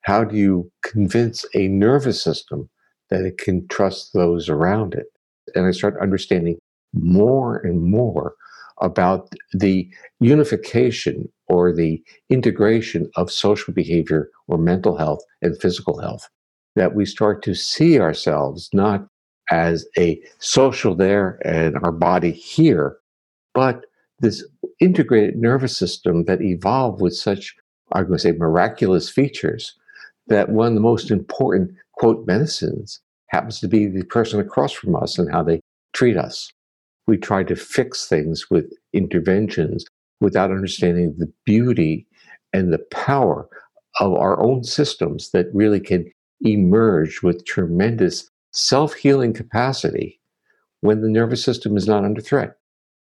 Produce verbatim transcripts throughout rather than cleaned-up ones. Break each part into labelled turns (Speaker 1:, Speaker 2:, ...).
Speaker 1: How do you convince a nervous system that it can trust those around it? And I start understanding more and more about the unification or the integration of social behavior or mental health and physical health, that we start to see ourselves not as a social there and our body here, but this integrated nervous system that evolved with such, I'm going to say, miraculous features, that one of the most important, quote, medicines happens to be the person across from us and how they treat us. We try to fix things with interventions without understanding the beauty and the power of our own systems that really can emerge with tremendous self-healing capacity when the nervous system is not under threat.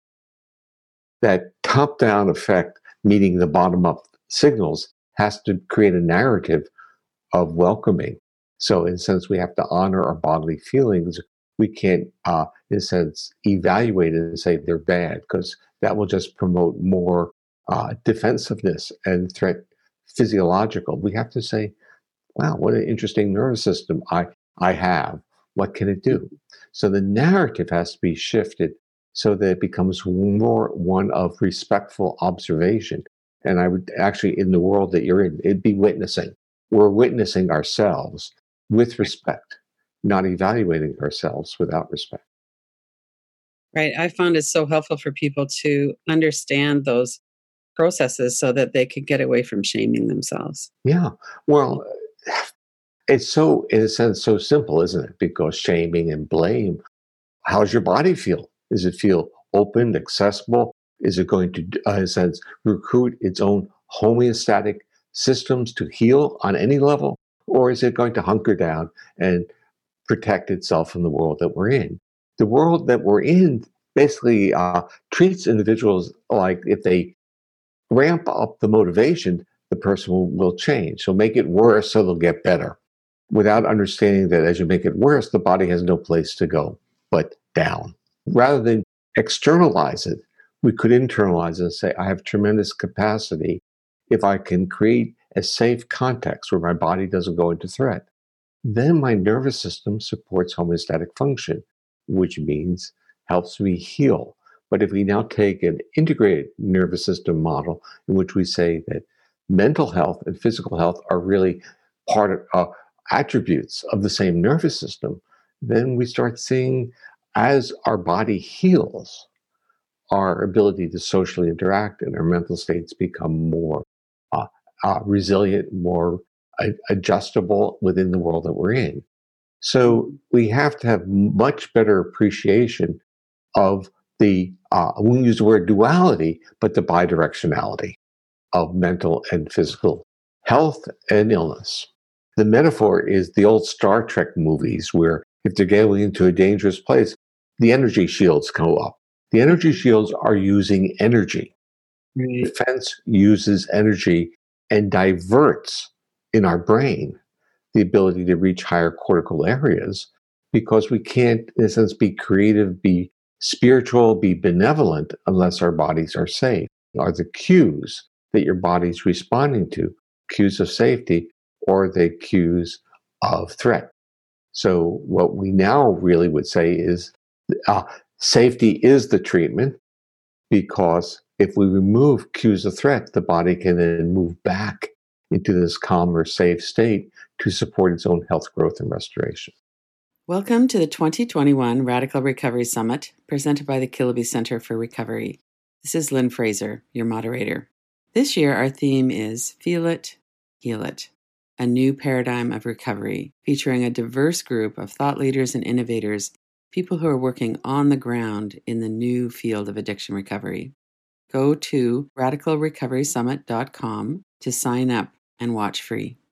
Speaker 1: That top-down effect, meeting the bottom-up signals, has to create a narrative of welcoming. So in a sense, we have to honor our bodily feelings. We can't, uh, in a sense, evaluate it and say they're bad, because that will just promote more uh, defensiveness and threat physiological. We have to say, wow, what an interesting nervous system I, I have. What can it do? So the narrative has to be shifted so that it becomes more one of respectful observation. And I would actually, in the world that you're in, it'd be witnessing. We're witnessing ourselves with respect, not evaluating ourselves without respect.
Speaker 2: Right. I found it so helpful for people to understand those processes so that they could get away from shaming themselves.
Speaker 1: Yeah. Well, it's so, in a sense, so simple, isn't it? Because shaming and blame, how's your body feel? Does it feel open, accessible? Is it going to, uh, in a sense, recruit its own homeostatic systems to heal on any level? Or is it going to hunker down and protect itself from the world that we're in? The world that we're in basically uh, treats individuals like if they ramp up the motivation, the person will, will change. So make it worse so they'll get better, without understanding that as you make it worse, the body has no place to go but down. Rather than externalize it, we could internalize it and say, I have tremendous capacity if I can create a safe context where my body doesn't go into threat. Then my nervous system supports homeostatic function, which means helps me heal. But if we now take an integrated nervous system model in which we say that mental health and physical health are really part of uh, attributes of the same nervous system, then we start seeing, as our body heals, our ability to socially interact and our mental states become more uh, uh, resilient, more uh, adjustable within the world that we're in. So we have to have much better appreciation of the, uh, I won't use the word duality, but the bidirectionality of mental and physical health and illness. The metaphor is the old Star Trek movies where if they're going into a dangerous place, the energy shields go up. The energy shields are using energy.
Speaker 2: Right.
Speaker 1: Defense uses energy and diverts in our brain the ability to reach higher cortical areas, because we can't, in a sense, be creative, be spiritual, be benevolent unless our bodies are safe. Are the cues that your body's responding to cues of safety or the cues of threat? So what we now really would say is uh, safety is the treatment, because if we remove cues of threat, the body can then move back into this calmer, safe state to support its own health growth and restoration.
Speaker 2: Welcome to the twenty twenty-one Radical Recovery Summit, presented by the Kilby Center for Recovery. This is Lynn Fraser, your moderator. This year, our theme is Feel It, Heal It, a new paradigm of recovery, featuring a diverse group of thought leaders and innovators, people who are working on the ground in the new field of addiction recovery. Go to radical recovery summit dot com to sign up and watch free.